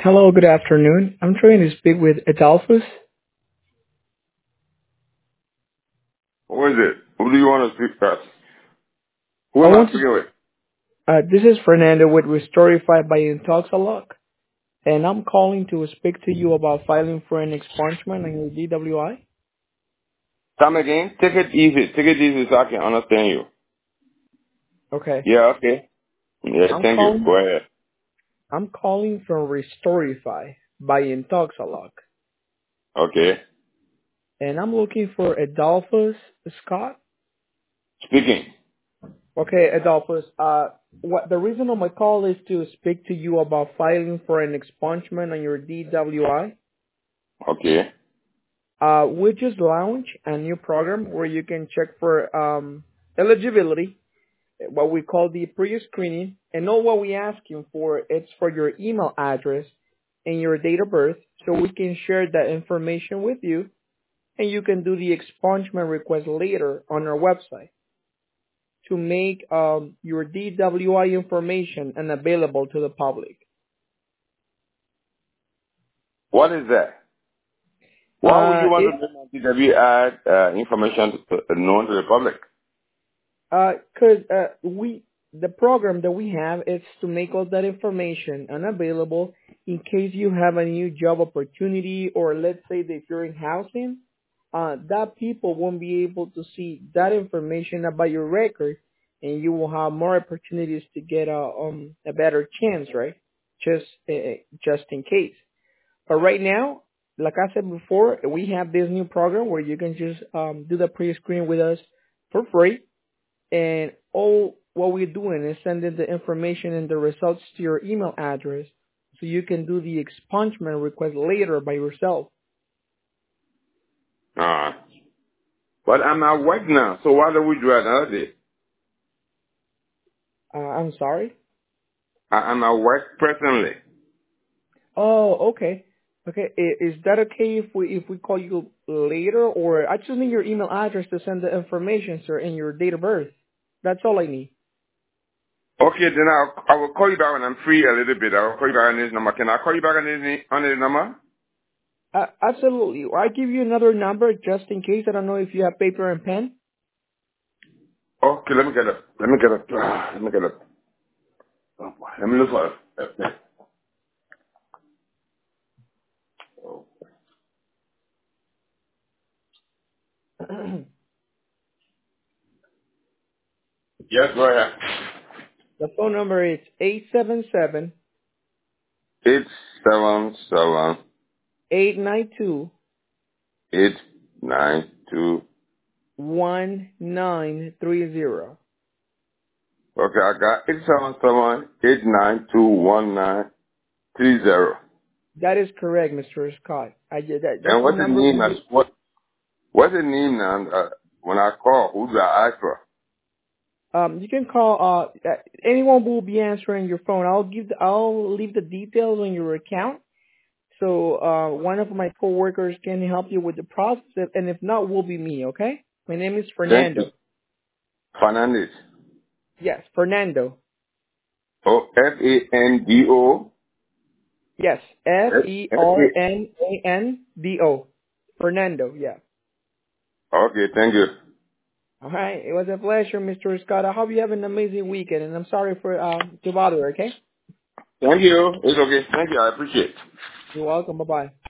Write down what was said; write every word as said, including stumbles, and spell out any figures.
Hello, good afternoon. I'm trying to speak with Adolphus. Who is it? Who do you want to speak to? Who I am I want to, speaking with? uh, this is Fernando with Restorify by Intoxalog, and I'm calling to speak to you about filing for an expungement on your D W I. Come again? Take it easy. Take it easy so I can understand you. Okay. Yeah, okay. Yeah, I'm thank you. calling, Go ahead. I'm calling from Restorify by Intoxalog, Okay. and I'm looking for Adolphus Scott. Speaking. Okay, Adolphus, uh, what, the reason of my call is to speak to you about filing for an expungement on your D W I. Okay. Uh, we just launched a new program where you can check for um, eligibility, what we call the pre-screening, and all what we ask you for, it's for your email address and your date of birth, so we can share that information with you, and you can do the expungement request later on our website to make um, your D W I information unavailable to the public. What is that? Why would Uh, you want it to make my D W add uh, information to, to, known to the public? Uh, cause, uh, we, the program that we have is to make all that information unavailable in case you have a new job opportunity, or let's say that if you're in housing, uh, that people won't be able to see that information about your record, and you will have more opportunities to get a, um, a better chance, right? Just, uh, just in case. But right now, like I said before, we have this new program where you can just, um, do the pre-screen with us for free, and all what we're doing is sending the information and the results to your email address so you can do the expungement request later by yourself. Uh, but I'm at work now, so why don't we do it another day? Uh, I'm sorry? I, I'm at work presently. Oh, okay. Okay, I- is that okay if we if we call you later, or I just need your email address to send the information, sir, and your date of birth. That's all I need. Okay, then I'll, I will call you back when I'm free a little bit. I'll call you back on this number. Can I call you back on this, on this number? Uh, absolutely. I give you another number just in case. I don't know if you have paper and pen. Okay, let me get up. Let me get up. Let me get up. Oh, boy. Let me look for it. Yes, go ahead. The phone number is eight seven seven, Eight seven seven eight nine two, eight nine two. one nine three zero. Okay, I got eight seven seven eight nine two one nine three zero. That is correct, Mister Scott. I did that. That's And the what's the number we name? As use. what? What's the name now? Uh, when I call, who do I ask for? Um, you can call. Uh, uh, anyone will be answering your phone. I'll give. The, I'll leave the details on your account, so uh, one of my coworkers can help you with the process. And if not, will be me. Okay. My name is Thank you. Fernando. Fernandez. Yes, Fernando. Oh, F A N D O. Yes, F F E R A. N A N D O. Fernando. Yeah. Okay, thank you. All right. It was a pleasure, Mister Scott. I hope you have an amazing weekend, and I'm sorry for um to bother. Okay. Thank you. It's okay. Thank you. I appreciate it. You're welcome. Bye bye.